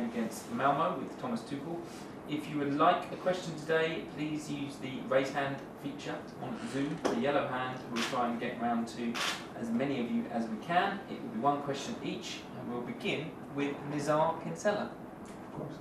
game against Malmo with Thomas Tuchel. If you would like a question today, please use the raise hand feature on Zoom. The yellow hand will try and get round to as many of you as we can. It will be one question each, and we'll begin with Nizar Kinsella. Of course.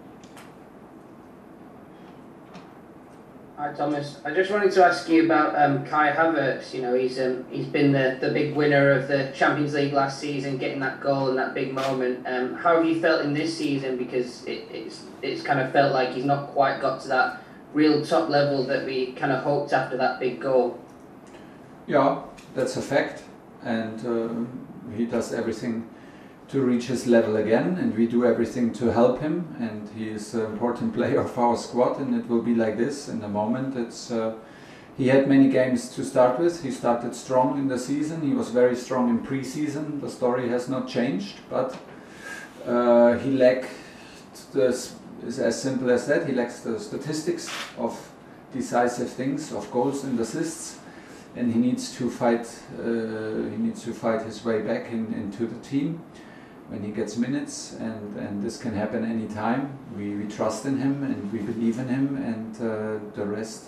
Hi Thomas, I just wanted to ask you about Kai Havertz. You know, he's been the big winner of the Champions League last season, getting that goal in that big moment. How have you felt in this season? Because it's kind of felt like he's not quite got to that real top level that we kind of hoped after that big goal. Yeah, that's a fact, and he does everything to reach his level again, and we do everything to help him, and he is an important player of our squad, and it will be like this in the moment. He had many games to start with. He started strong in the season. He was very strong in pre-season. The story has not changed, but he lacked this. Is as simple as that. He lacks the statistics of decisive things, of goals and assists, and he needs to fight. He needs to fight his way back into the team when he gets minutes, and this can happen anytime. We trust in him and we believe in him, and the rest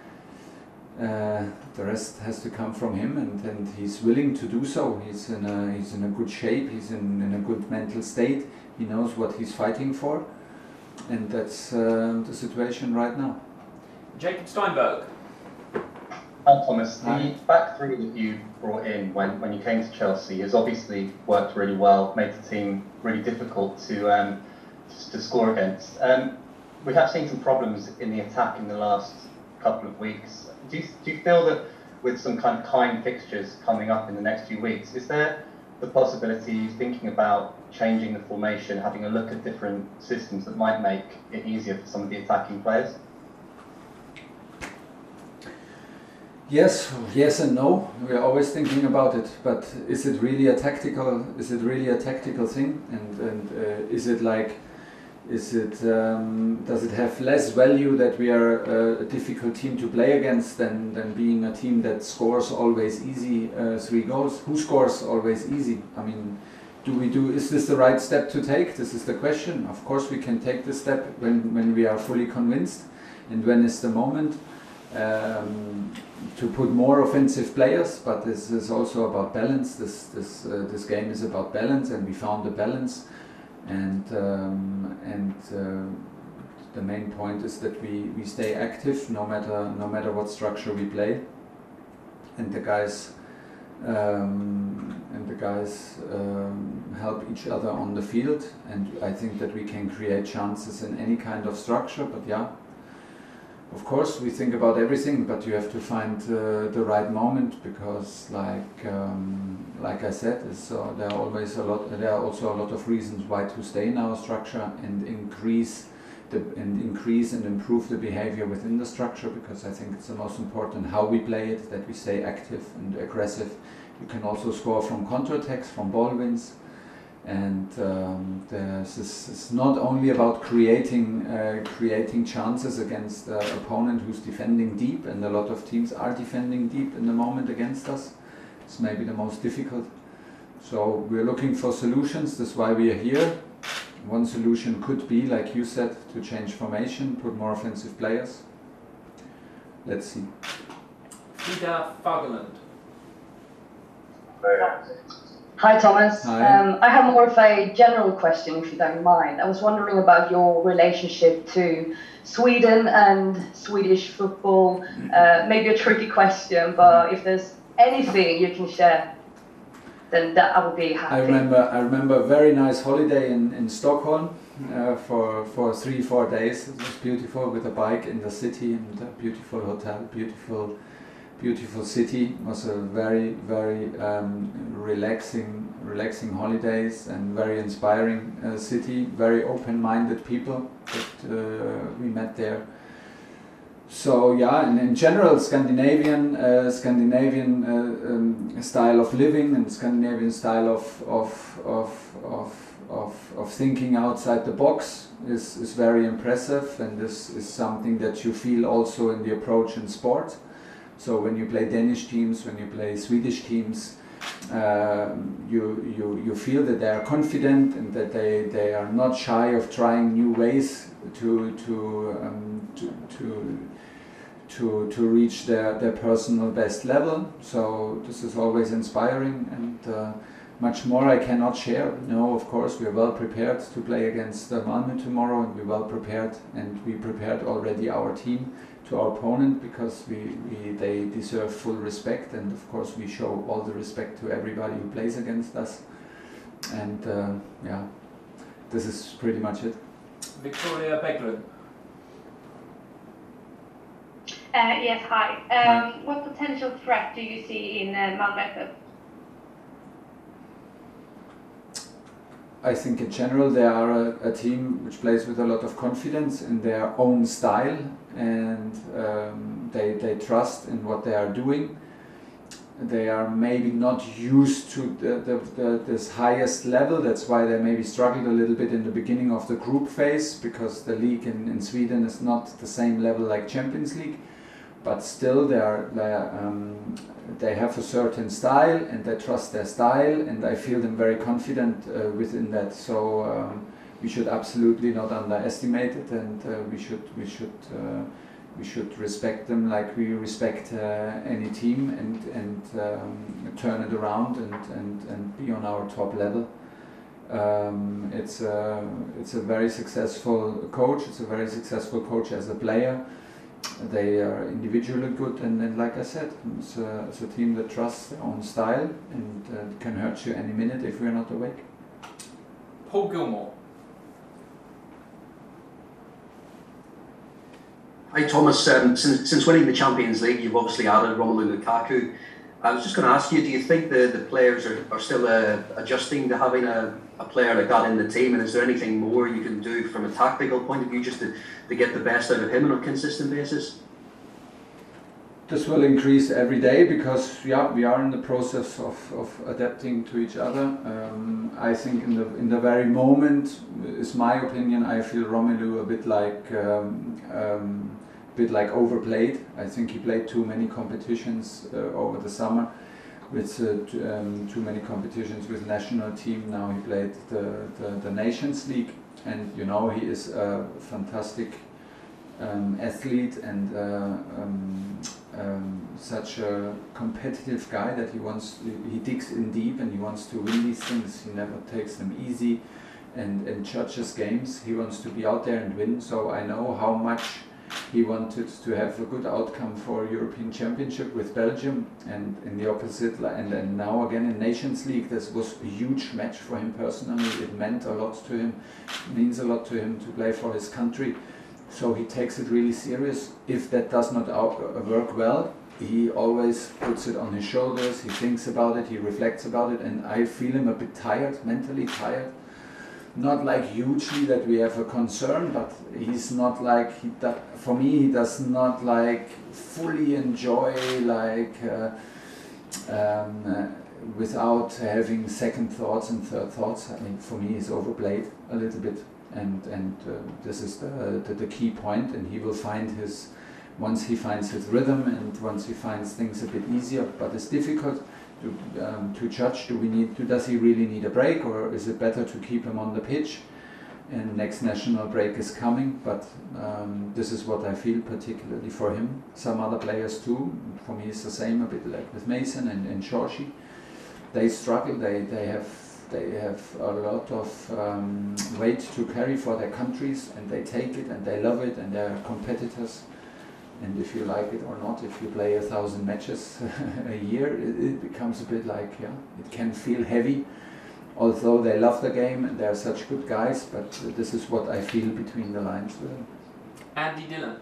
has to come from him, and he's willing to do so. He's in a good shape. He's in a good mental state. He knows what he's fighting for, and that's the situation right now. Jacob Steinberg. Hi Thomas, the back three that you brought in when you came to Chelsea has obviously worked really well, made the team really difficult to score against. We have seen some problems in the attack in the last couple of weeks. Do you feel that with some kind of kind fixtures coming up in the next few weeks, is there the possibility, thinking about changing the formation, having a look at different systems that might make it easier for some of the attacking players? Yes and no. We are always thinking about it, but is it really a tactical? Is it really a tactical thing? And is it like? Is it? Does it have less value that we are a difficult team to play against than being a team that scores always easy 3 goals? Who scores always easy? I mean, is this the right step to take? This is the question. Of course, we can take this step when we are fully convinced, and when is the moment. To put more offensive players, but this is also about balance. This game is about balance, and we found the balance. And the main point is that we stay active no matter what structure we play. And the guys help each other on the field. And I think that we can create chances in any kind of structure. But yeah. Of course, we think about everything, but you have to find the right moment, because, like I said, there are also a lot of reasons why to stay in our structure and increase and improve the behavior within the structure. Because I think it's the most important how we play it, that we stay active and aggressive. You can also score from counterattacks, from ball wins. And it's not only about creating chances against an opponent who's defending deep, and a lot of teams are defending deep in the moment against us. It's maybe the most difficult. So we're looking for solutions. That's why we are here. One solution could be, like you said, to change formation, put more offensive players. Let's see. Frida Fagerlund. Hi Thomas. Hi. I have more of a general question, if you don't mind. I was wondering about your relationship to Sweden and Swedish football. Maybe a tricky question, but if there's anything you can share, then that I would be happy. I remember a very nice holiday in Stockholm for 3-4 days. It was beautiful, with a bike in the city and a beautiful hotel, beautiful city. It was a very relaxing holidays, and very inspiring city. Very open-minded people that we met there. So yeah, and in general, Scandinavian style of living and Scandinavian style of thinking outside the box is very impressive, and this is something that you feel also in the approach in sport. So when you play Danish teams, when you play Swedish teams, you feel that they are confident and that they are not shy of trying new ways to reach their personal best level. So this is always inspiring, and much more I cannot share. No, of course we are well prepared to play against Malmö tomorrow, and we're well prepared, and we prepared already our team to our opponent, because they deserve full respect, and of course we show all the respect to everybody who plays against us. And yeah, this is pretty much it. Victoria Beglund. Yes, hi. What potential threat do you see in Malmö FF? I think in general they are a team which plays with a lot of confidence in their own style, and they trust in what they are doing. They are maybe not used to this highest level. That's why they maybe struggled a little bit in the beginning of the group phase, because the league in Sweden is not the same level like Champions League. But still they have a certain style, and they trust their style, and I feel them very confident within that. So we should absolutely not underestimate it, and we should respect them like we respect any team, and turn it around and be on our top level. It's a very successful coach. It's a very successful coach as a player. They are individually good, and like I said, it's a team that trusts their own style, and can hurt you any minute if we're not awake. Paul Gilmore. Hi Thomas, since winning the Champions League, you've obviously added Romelu Lukaku. I was just going to ask you, do you think the players are still adjusting to having a player like that in the team, and is there anything more you can do from a tactical point of view just to get the best out of him on a consistent basis? This will increase every day, because we are in the process of adapting to each other. I think in the very moment, is my opinion, I feel Romelu a bit like overplayed. I think he played too many competitions over the summer, with too many competitions with national team. Now he played the Nations League, and you know, he is a fantastic athlete, and such a competitive guy that he digs in deep, and he wants to win these things. He never takes them easy and judges games. He wants to be out there and win. So I know how much he wanted to have a good outcome for European Championship with Belgium, and in the opposite, and now again in Nations League. This was a huge match for him personally. It meant a lot to him. It means a lot to him to play for his country. So he takes it really serious. If that does not work well, he always puts it on his shoulders. He thinks about it. He reflects about it, and I feel him a bit tired, mentally tired. Not like hugely that we have a concern, but he's not like, for me, he does not like fully enjoy, like without having second thoughts and third thoughts. I mean, for me, he's overplayed a little bit, and this is the key point, and he will find once he finds his rhythm, and once he finds things a bit easier. But it's difficult to judge. Does he really need a break, or is it better to keep him on the pitch? And next national break is coming, but this is what I feel particularly for him. Some other players too. For me, it's the same, a bit like with Mason and Shorshi. They struggle. They have a lot of weight to carry for their countries, and they take it and they love it, and they're competitors. And if you like it or not, if you play 1,000 matches a year, it becomes a bit like, it can feel heavy. Although they love the game and they're such good guys, but this is what I feel between the lines with them. Andy Dillon.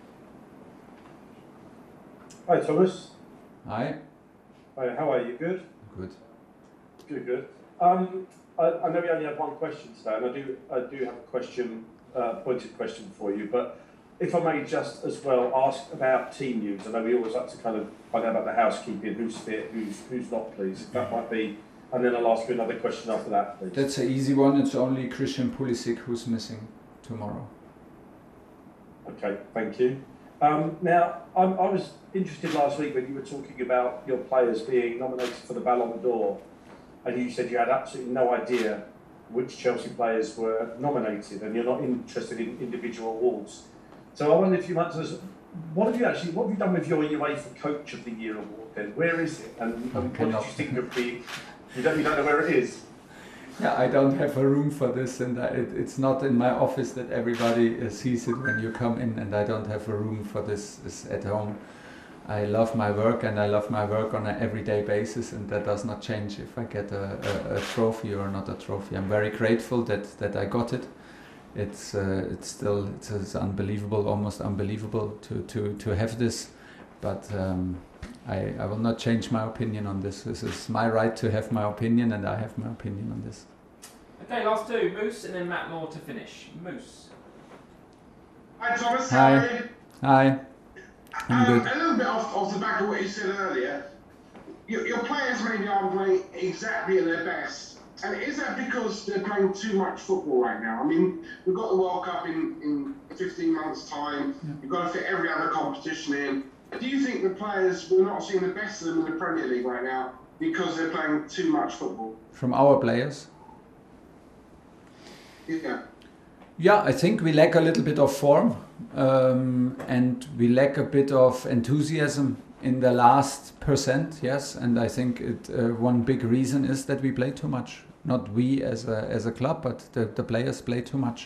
Hi Thomas. Hi. Hi, how are you? Good? Good. Good. I know we only have one question today, and I do have a question, pointed question for you, but if I may just as well ask about team news. I know we always like to kind of find out about the housekeeping, who's fit, who's not, please. If that might be, and then I'll ask you another question after that, please. That's an easy one. It's only Christian Pulisic who's missing tomorrow. Okay, thank you. Now, I was interested last week when you were talking about your players being nominated for the Ballon d'Or, and you said you had absolutely no idea which Chelsea players were nominated, and you're not interested in individual awards. So I wonder if you might tell us, what have you done with your UEFA Coach of the Year award then? Where is it? And what did you think of the... You don't know where it is? Yeah, I don't have a room for this, and it's not in my office that everybody sees it when you come in, and I don't have a room for this at home. I love my work, and I love my work on an everyday basis, and that does not change if I get a trophy or not a trophy. I'm very grateful that I got it. It's unbelievable, almost unbelievable to have this, but I will not change my opinion on this. This is my right to have my opinion, and I have my opinion on this. Okay, last two, Moose and then Matt Law to finish. Moose. Hi Thomas, Hi. how are you? Hi. I'm good. A little bit off the back of what you said earlier, your players maybe aren't playing exactly at their best. And is that because they're playing too much football right now? I mean, we've got the World Cup in 15 months' time. You've got to fit every other competition in. Do you think the players, we're not seeing the best of them in the Premier League right now because they're playing too much football? From our players? Yeah. Yeah, I think we lack a little bit of form, and we lack a bit of enthusiasm in the last percent, yes. And I think one big reason is that we play too much. Not we as a club, but the players play too much.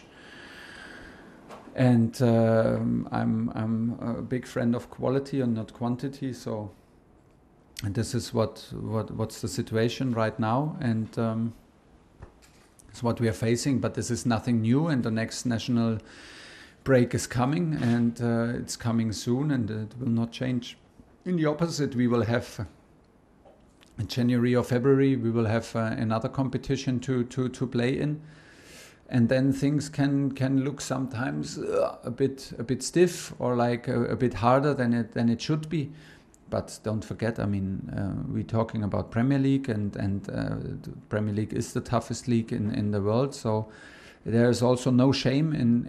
And I'm a big friend of quality and not quantity. So, and this is what's the situation right now, and it's what we are facing. But this is nothing new, and the next national break is coming, and it's coming soon, and it will not change. In the opposite, we will have in January or February we will have another competition to play in. And then things can look sometimes a bit stiff or like a bit harder than it should be. But don't forget, I mean, we're talking about Premier League, and the Premier League is the toughest league in the world. So there is also no shame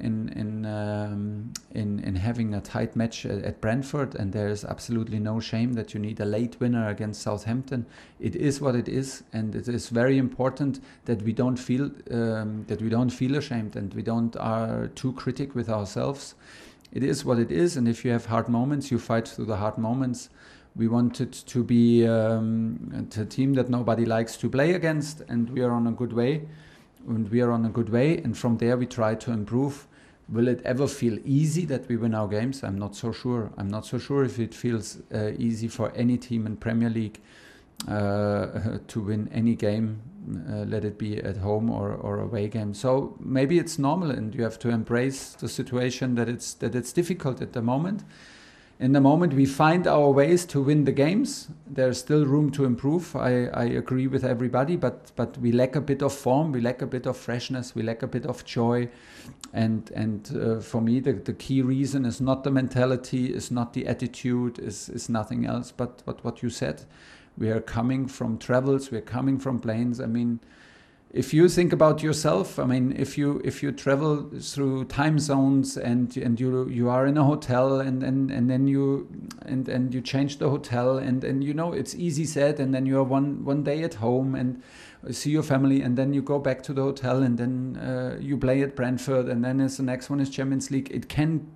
in having a tight match at Brentford, and there is absolutely no shame that you need a late winner against Southampton. It is what it is, and it is very important that we don't feel ashamed, and we don't are too critic with ourselves. It is what it is, and if you have hard moments, you fight through the hard moments. We wanted to be a team that nobody likes to play against, and we are on a good way. And from there we try to improve. Will it ever feel easy that we win our games? I'm not so sure. I'm not so sure if it feels easy for any team in Premier League to win any game, let it be at home or away game. So maybe it's normal, and you have to embrace the situation that it's difficult at the moment. In the moment we find our ways to win the games, there's still room to improve. I agree with everybody, but we lack a bit of form, we lack a bit of freshness, we lack a bit of joy. And for me, the key reason is not the mentality, is not the attitude, is nothing else but what you said. We are coming from travels, we're coming from planes. I mean, if you think about yourself, I mean, if you travel through time zones and you are in a hotel and then you change the hotel and you know it's easy said, and then you are one day at home and see your family, and then you go back to the hotel, and then you play at Brentford, and then the next one is Champions League. It can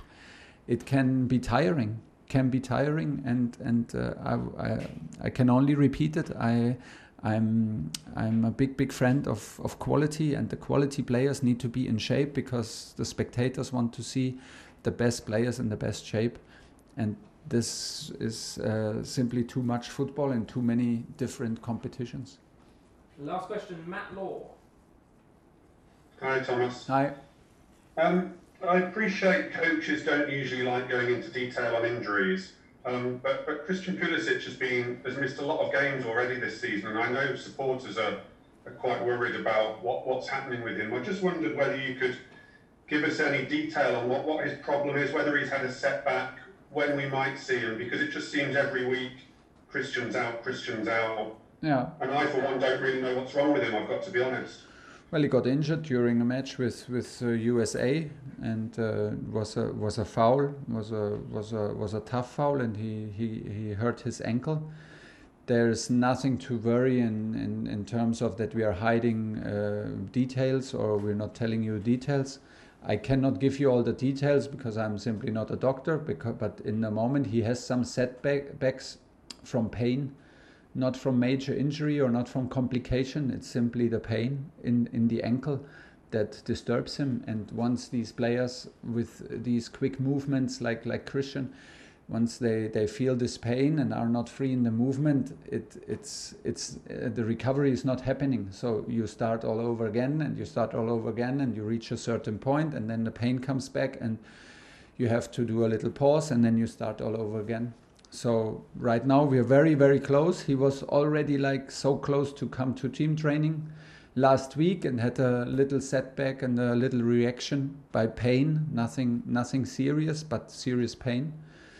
be tiring. And I can only repeat it. I'm a big friend of quality, and the quality players need to be in shape because the spectators want to see the best players in the best shape, and this is simply too much football and too many different competitions. Last question, Matt Law. Hi Thomas. Hi. I appreciate coaches don't usually like going into detail on injuries. But Christian Pulisic has missed a lot of games already this season, and I know supporters are quite worried about what's happening with him. I just wondered whether you could give us any detail on what his problem is, whether he's had a setback, when we might see him, because it just seems every week Christian's out. Yeah. And I, for one, don't really know what's wrong with him, I've got to be honest. Well, he got injured during a match with USA, and was a foul, was a tough foul, and he hurt his ankle. There's nothing to worry in terms of that we are hiding details or we're not telling you details. I cannot give you all the details because I'm simply not a doctor. But in the moment he has some setbacks from pain. Not from major injury or not from complication, it's simply the pain in the ankle that disturbs him. And once these players with these quick movements like Christian, once they feel this pain and are not free in the movement, it's the recovery is not happening. So you start all over again and you start all over again and you reach a certain point and then the pain comes back and you have to do a little pause and then you start all over again. So right now we are very, very close. He was already like so close to come to team training last week and had a little setback and a little reaction by pain. Nothing serious, but serious pain.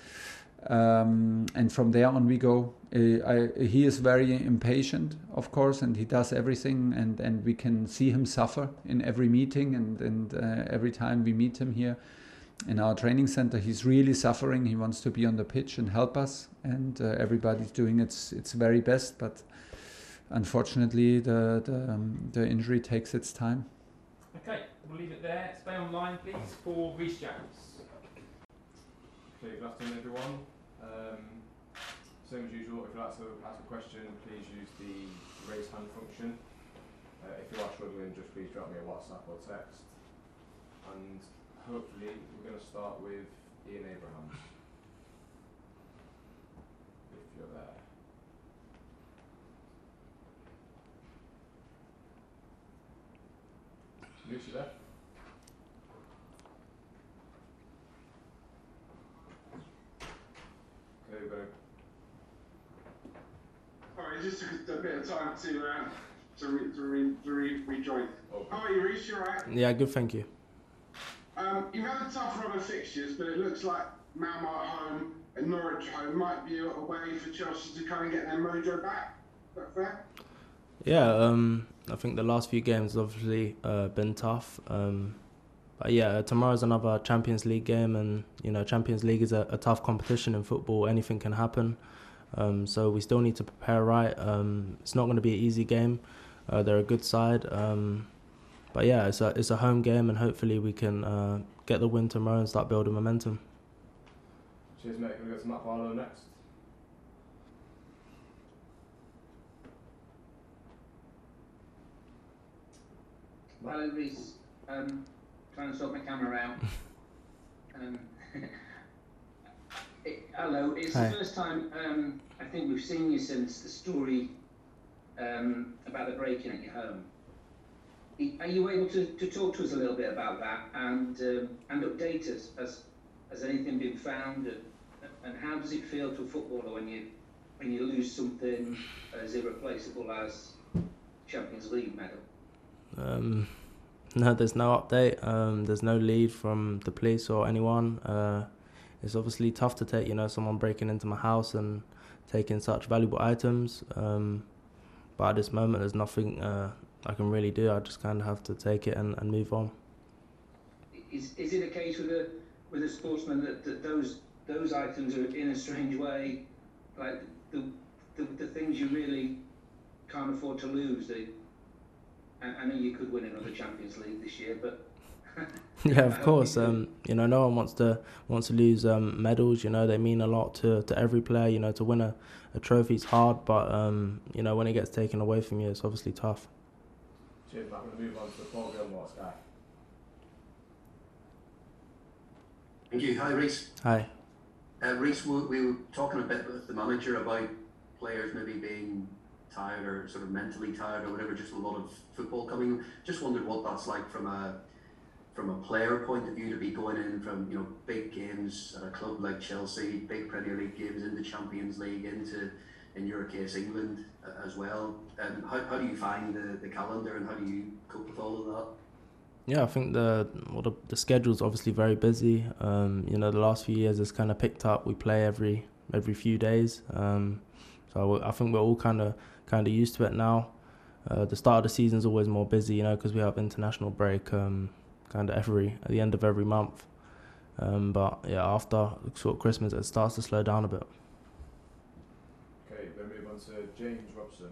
And from there on we go. He is very impatient, of course, and he does everything, and we can see him suffer in every meeting and every time we meet him here in our training center. He's really suffering. He wants to be on the pitch and help us, and everybody's doing its very best. But unfortunately, the injury takes its time. Okay, we'll leave it there. Stay online, please, for Rhys James. Okay, good afternoon, everyone. Same as usual. If you'd like to ask a question, please use the raise hand function. If you are struggling, just please drop me a WhatsApp or text. And hopefully, we're going to start with Ian Abrahams. If you're there. Lucy there? Okay, we're going to. Alright, just took a bit of time to rejoin. Okay. How are you, Rhys? You alright? Yeah, good, thank you. You've had a tough run of fixtures, but it looks like Malmo at home and Norwich at home might be a way for Chelsea to kind of get their mojo back. Is that fair? Yeah, I think the last few games have obviously been tough. But yeah, tomorrow's another Champions League game, and you know, Champions League is a tough competition in football. Anything can happen. So we still need to prepare right. It's not going to be an easy game. They're a good side. But yeah, it's a home game, and hopefully we can get the win tomorrow and start building momentum. Cheers, mate. Going to go to Matt Barlow next. Hello, Rhys. Trying to sort my camera out. Hello, it's Hi. the first time I think we've seen you since the story about the break-in at your home. Are you able to talk to us a little bit about that and update us? Has anything been found, and how does it feel to a footballer when you lose something as irreplaceable as Champions League medal? No, there's no update. There's no lead from the police or anyone. It's obviously tough to take, someone breaking into my house and taking such valuable items. But at this moment, there's nothing I can really do. I just kind of have to take it and move on. Is it a case with a sportsman that those items are in a strange way, like the things you really can't afford to lose? I know you could win another Champions League this year, but yeah, of course. No one wants to lose medals. They mean a lot to every player. To win a trophy is hard, but when it gets taken away from you, it's obviously tough. Cheers, Matt. We're going to move on to Paul Gilmore, Sky. Thank you. Hi, Rhys. Hi. Rhys, we were talking a bit with the manager about players maybe being tired or sort of mentally tired or whatever, just a lot of football coming. Just wondered what that's like from a player point of view, to be going in from big games at a club like Chelsea, big Premier League games, into Champions League, into, in your case, England as well. How do you find the calendar, and how do you cope with all of that? Yeah, I think the schedule's obviously very busy. The last few years it's kind of picked up. We play every few days. So I think we're all kind of used to it now. the start of the season is always more busy, you know, because we have international break kind of at the end of every month. But yeah, after sort of Christmas, it starts to slow down a bit. Okay, then move on to James Robson.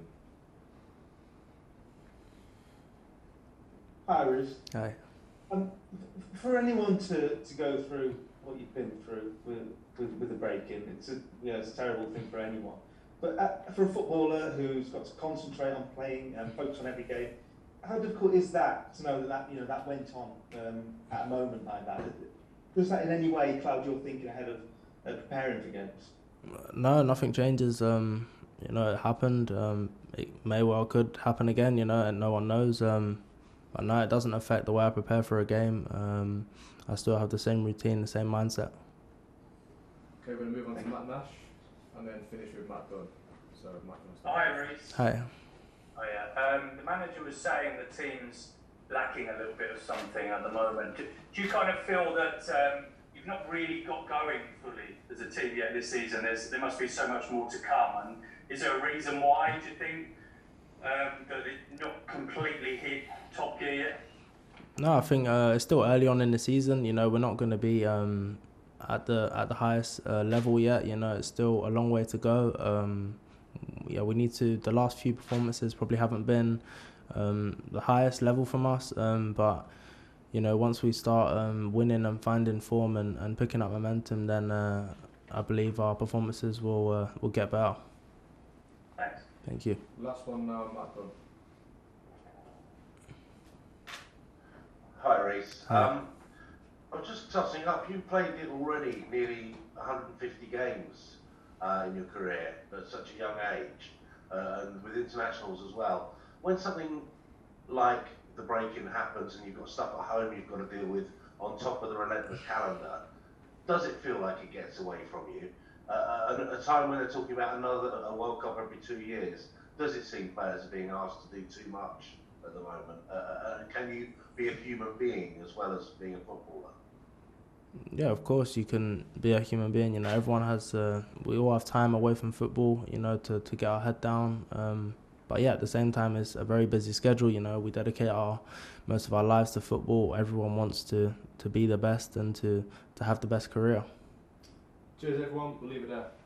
Hi, Reece. Hi. For anyone to go through what you've been through with the break-in, it's a terrible thing for anyone. But for a footballer who's got to concentrate on playing and focus on every game, how difficult is that to know that went on at a moment like that? Does that in any way cloud your thinking ahead of preparing for games? No, nothing changes. You know, it happened. It may well could happen again. You know, and no one knows. But no, it doesn't affect the way I prepare for a game. I still have the same routine, the same mindset. Okay, we're going to move on to Matt Nash and then finish with Matt Dunn. So, Matt Dunn. Hi, Reece. Hi. Oh, yeah. The manager was saying the team's lacking a little bit of something at the moment. Do you kind of feel that you've not really got going fully as a team yet this season? There must be so much more to come. And is there a reason why, do you think, that it's not completely hit top gear yet? No, I think it's still early on in the season. You know, we're not going to be at the highest level yet. You know, it's still a long way to go. Yeah, we need to. The last few performances probably haven't been the highest level from us. But you know, once we start winning and finding form and picking up momentum, then I believe our performances will get better. Thanks. Thank you. Last one now, Matt Dunn. Hi, Reece. Hi. I'm just tossing up. You played it already nearly 150 games in your career at such a young age, and with internationals as well. When something like the break-in happens and you've got stuff at home you've got to deal with on top of the relentless calendar, does it feel like it gets away from you? At a time when they're talking about a World Cup every 2 years, does it seem players are being asked to do too much at the moment? Can you be a human being as well as being a footballer? Yeah, of course you can be a human being. You know, everyone has. We all have time away from football. You know, to get our head down. But yeah, at the same time, it's a very busy schedule. You know, we dedicate most of our lives to football. Everyone wants to be the best and to have the best career. Cheers, everyone. We'll leave it there.